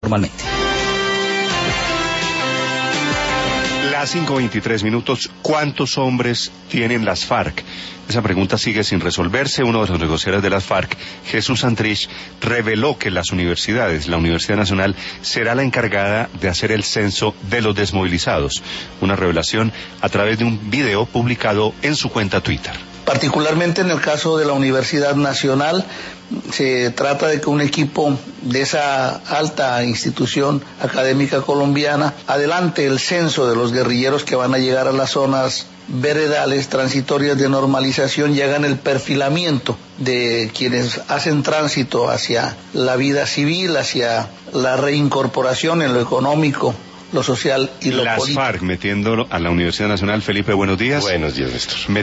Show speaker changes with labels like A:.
A: normalmente.
B: Las 5:23. ¿Cuántos hombres tienen las FARC? Esa pregunta sigue sin resolverse. Uno de los negociadores de las FARC, Jesús Santrich, reveló que las universidades, la Universidad Nacional, será la encargada de hacer el censo de los desmovilizados. Una revelación a través de un video publicado en su cuenta Twitter.
C: Particularmente en el caso de la Universidad Nacional, se trata de que un equipo de esa alta institución académica colombiana adelante el censo de los guerrilleros que van a llegar a las zonas veredales transitorias de normalización y hagan el perfilamiento de quienes hacen tránsito hacia la vida civil, hacia la reincorporación en lo económico, lo social y lo político.
B: Las FARC metiendo a la Universidad Nacional. Felipe, buenos días.
D: Buenos días, Néstor.